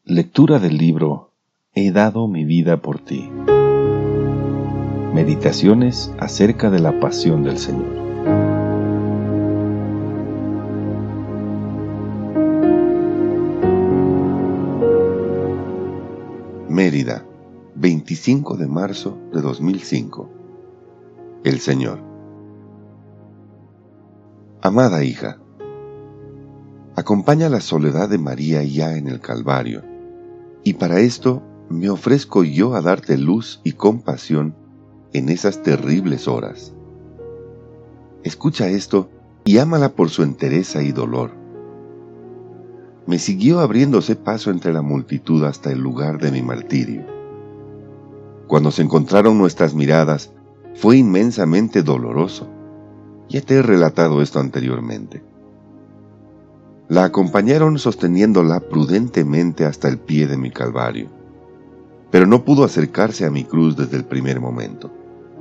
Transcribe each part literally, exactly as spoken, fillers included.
Lectura del libro He dado mi vida por ti. Meditaciones acerca de la pasión del Señor. Mérida, veinticinco de marzo de dos mil cinco. El Señor. Amada hija, acompaña la soledad de María ya en el Calvario, y para esto me ofrezco yo a darte luz y compasión en esas terribles horas. Escucha esto y ámala por su entereza y dolor. Me siguió abriéndose paso entre la multitud hasta el lugar de mi martirio. Cuando se encontraron nuestras miradas, fue inmensamente doloroso. Ya te he relatado esto anteriormente. La acompañaron sosteniéndola prudentemente hasta el pie de mi Calvario, pero no pudo acercarse a mi cruz desde el primer momento.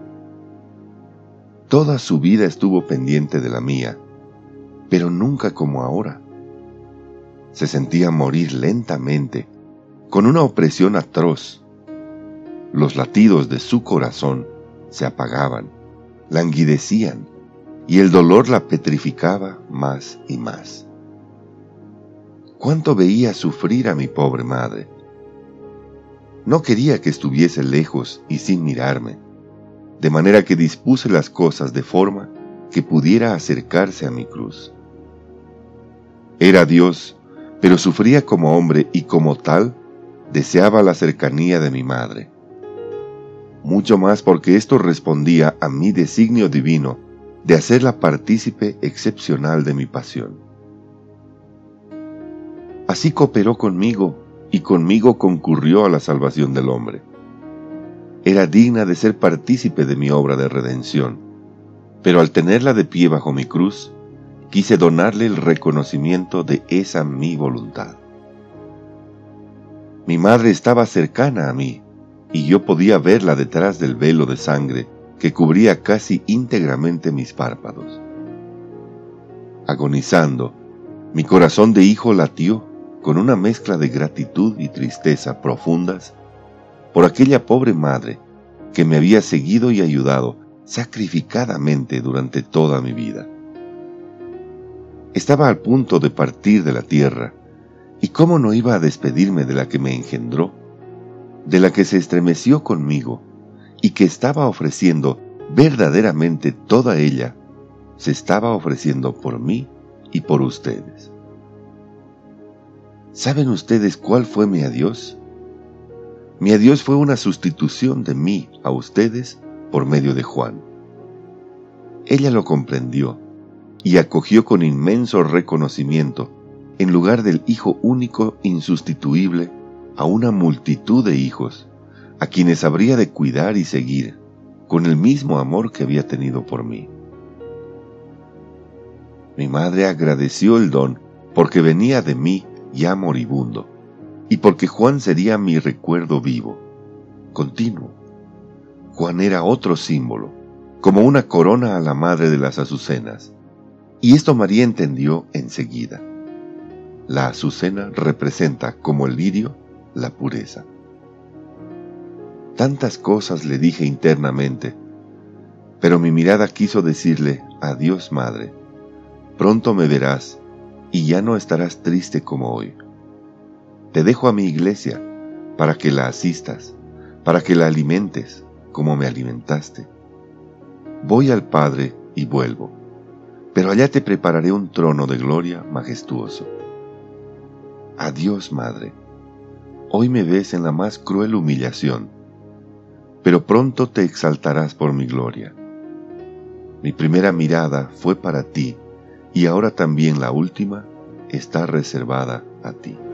Toda su vida estuvo pendiente de la mía, pero nunca como ahora. Se sentía morir lentamente, con una opresión atroz. Los latidos de su corazón se apagaban, languidecían, y el dolor la petrificaba más y más. Cuánto veía sufrir a mi pobre madre. No quería que estuviese lejos y sin mirarme, de manera que dispuse las cosas de forma que pudiera acercarse a mi cruz. Era Dios, pero sufría como hombre y como tal deseaba la cercanía de mi madre. Mucho más porque esto respondía a mi designio divino de hacerla partícipe excepcional de mi pasión. Así cooperó conmigo, y conmigo concurrió a la salvación del hombre. Era digna de ser partícipe de mi obra de redención, pero al tenerla de pie bajo mi cruz, quise donarle el reconocimiento de esa mi voluntad. Mi madre estaba cercana a mí, y yo podía verla detrás del velo de sangre que cubría casi íntegramente mis párpados. Agonizando, mi corazón de hijo latió con una mezcla de gratitud y tristeza profundas por aquella pobre madre que me había seguido y ayudado sacrificadamente durante toda mi vida. Estaba al punto de partir de la tierra, y cómo no iba a despedirme de la que me engendró, de la que se estremeció conmigo y que estaba ofreciendo verdaderamente toda ella, se estaba ofreciendo por mí y por ustedes. ¿Saben ustedes cuál fue mi adiós? Mi adiós fue una sustitución de mí a ustedes por medio de Juan. Ella lo comprendió y acogió con inmenso reconocimiento, en lugar del hijo único insustituible, a una multitud de hijos, a quienes habría de cuidar y seguir, con el mismo amor que había tenido por mí. Mi madre agradeció el don porque venía de mí ya moribundo, y porque Juan sería mi recuerdo vivo, continuo. Juan era otro símbolo, como una corona a la madre de las azucenas, y esto María entendió enseguida. La azucena representa, como el lirio, la pureza. Tantas cosas le dije internamente, pero mi mirada quiso decirle: adiós, madre, pronto me verás, y ya no estarás triste como hoy. Te dejo a mi iglesia para que la asistas, para que la alimentes como me alimentaste. Voy al Padre y vuelvo, pero allá te prepararé un trono de gloria majestuoso. Adiós, madre. Hoy me ves en la más cruel humillación, pero pronto te exaltarás por mi gloria. Mi primera mirada fue para ti, y ahora también la última está reservada a ti.